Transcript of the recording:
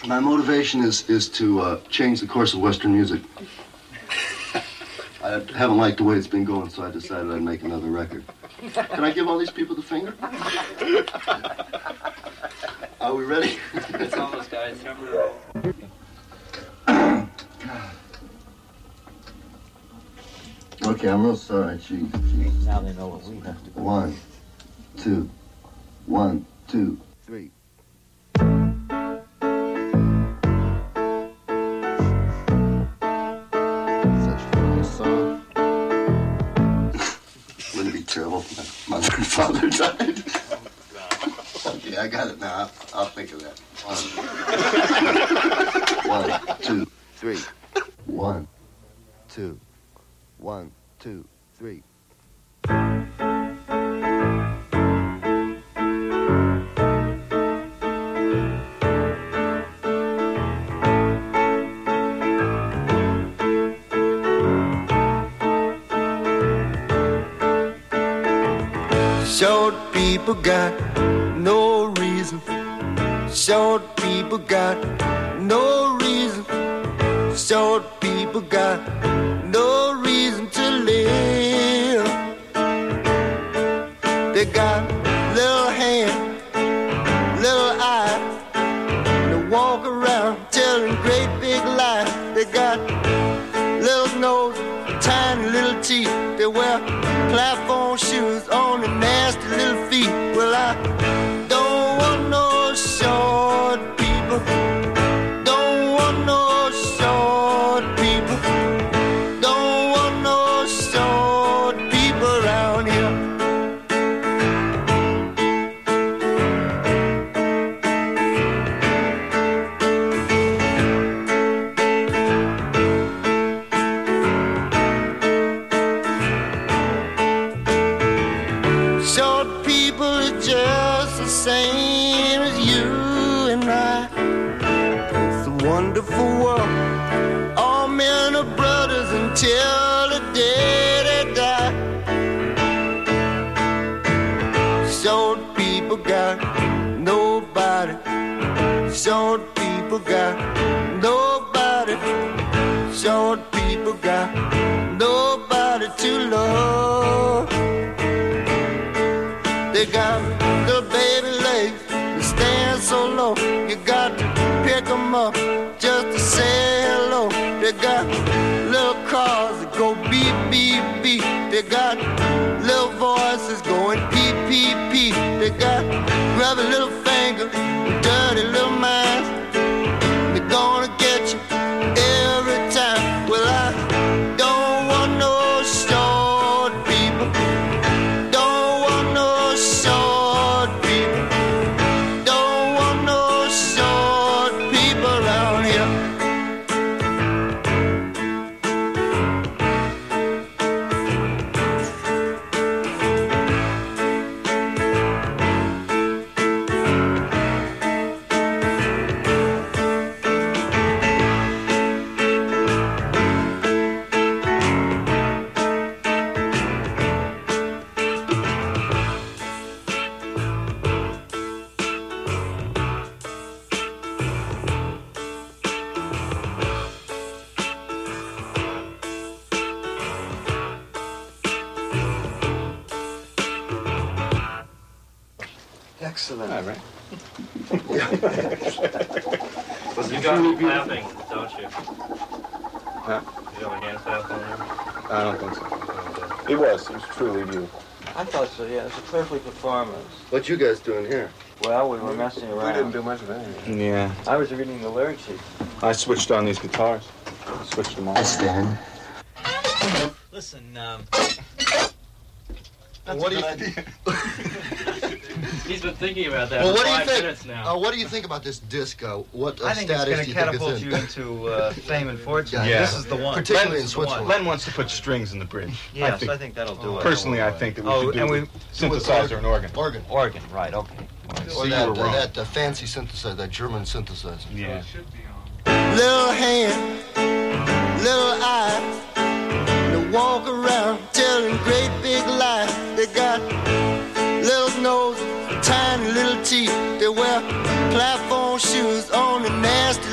My motivation is to change the course of Western music. I haven't liked the way it's been going, so I decided I'd make another record. Can I give all these people the finger? Are we ready? It's almost, guys. Okay, I'm real sorry. Jeez. Now they know what we have to do. 1, 2, 1, 2, 3. Wouldn't it be terrible if my mother and father died? Okay, I got it now. I'll think of that. 1, 2, 3. 1, 2, 1, 2, 3. Short people got no reason. Short people got no reason. Short people got no reason to live. They got little hands, little eyes. They walk around telling great big lies. They got little nose, tiny little teeth. They wear platform shoes on the nasty little feet. Well, I don't want no short people. Don't want no short people. Don't want no short people around here. Short people are just the same as you and I. It's a wonderful world. All men are brothers until the day they die. Short people got nobody. Short people got nobody. Short people got nobody to love. They got little baby legs that stand so low. You got to pick them up just to say hello. They got little cars that go beep, beep, beep. They got little voices going peep, peep, peep. They got grubby little fingers and dirty little minds. They're gonna get you every time. Well, I don't want no short people. Don't want no short people. Don't want no short people around here. Excellent. All right. Was You it got truly me clapping, don't you? Huh? You got my hand clap on there? I don't think so. It was truly you. I thought so, yeah. It's a perfect performance. What you guys doing here? Well, we were messing around. We didn't do much of anything. Yeah. I was reading the lyric sheet. I switched on these guitars. Switched them on. I stand. Listen, What do you He's been thinking about that Well, for what do you 5 think? minutes now. What do you think about this disc? What I think it's status going do to you think it's catapult in? you into fame and fortune. Yeah. This is the one. Particularly in This is the one. Switzerland. Len wants to put strings in the bridge. Yes, I think that'll do it. Personally, I think that we should do and a we synthesizer and organ. Organ. organ, right? Okay. Or you that, were wrong. that fancy synthesizer, that German synthesizer. Yeah. Little hands, little eyes. They walk around telling great big lies. They got little noses, tiny little teeth. They wear platform shoes on the nasty